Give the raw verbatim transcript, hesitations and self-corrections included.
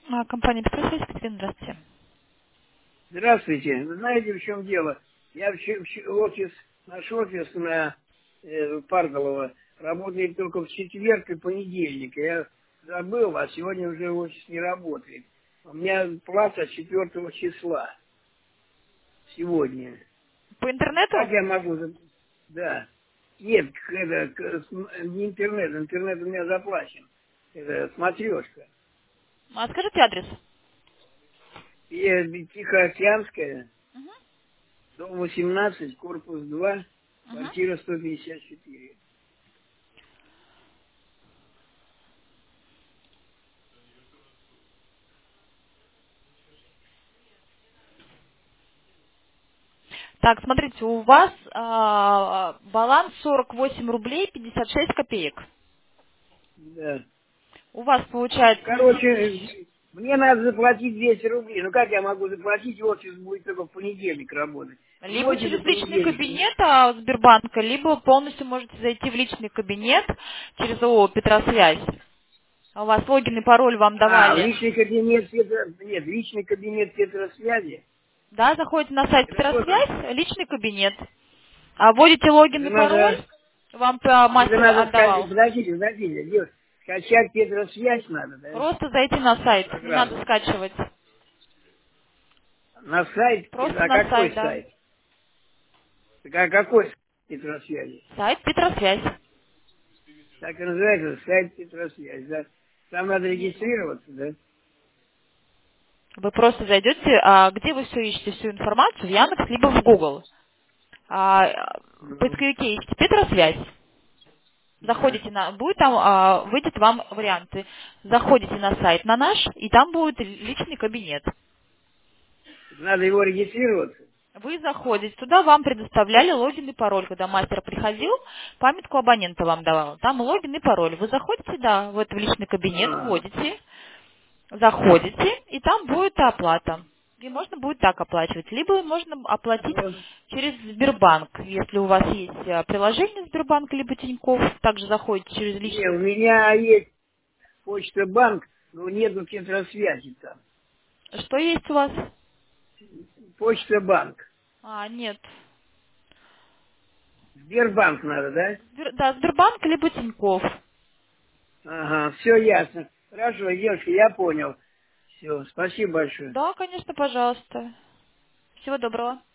А, Компания «Петросвязь», Катерина, здравствуйте. Здравствуйте. Вы знаете, в чем дело? Я в, щ- в щ- офис, наш офис на э, Парголова работает только в четверг и понедельник. Я забыл, а сегодня уже офис не работает. У меня плата четвертого числа сегодня. По Как интернету? я могу... за- Да. Нет, к- это, к- с- не интернет. Интернет у меня заплачен. Это смотрешка. А скажите адрес. И, э, Тихоокеанская, Мгм. дом восемнадцать, корпус два, Мгм. квартира сто пятьдесят четыре. Так, смотрите, у вас а, баланс сорок восемь рублей пятьдесят шесть копеек. Да. У вас получается на месяц. Короче, мне надо заплатить двести рублей. Ну как я могу заплатить? Офис будет только в понедельник работать. Либо Можете до через личный понедельника? кабинет а, Сбербанка, либо полностью можете зайти в личный кабинет через ООО «Петросвязь». А у вас логин и пароль вам А, в давали. личный кабинет Петро... Нет, личный кабинет Петросвязи. Да, заходите на сайт Это что там? «Петросвязь», личный кабинет. А вводите логин Это и пароль, надо... вам а, Это мастер надо скачать... отдавал. Подождите, подождите, девушка. Скачать Петросвязь надо, да? Просто зайти на сайт, не надо Программу. скачивать. На сайт... Просто А на какой сайт, да. сайт? Так, а какой сайт Петросвязи? Сайт Петросвязь. Так и называется, сайт Петросвязь, да? Там надо Именно. регистрироваться, да? Вы просто зайдете, а, где вы все ищете, всю информацию, в Яндекс, либо в Google. А, в Ну, поисковике ищите Петросвязь. да. Заходите на, будет там, а, выйдет вам варианты. Заходите на сайт на наш, и там будет личный кабинет. Надо его регистрироваться. Вы заходите туда, вам предоставляли логин и пароль, когда мастер приходил, памятку абонента вам давал. Там логин и пароль. Вы заходите, да, в этот личный кабинет, А, вводите, заходите, и там будет оплата. И можно будет так оплачивать. Либо можно оплатить ну, через Сбербанк, если у вас есть э, приложение Сбербанк, либо Тинькофф, также заходите через не, личный. у меня есть почта банк, но нету Петросвязи там. Что есть у вас? Почта банк. А, нет. Сбербанк надо, да? Сбер- Да, Сбербанк, либо Тинькофф. Ага, все ясно. Хорошо, девушка, я понял. Все, спасибо большое. Да, конечно, пожалуйста. Всего доброго.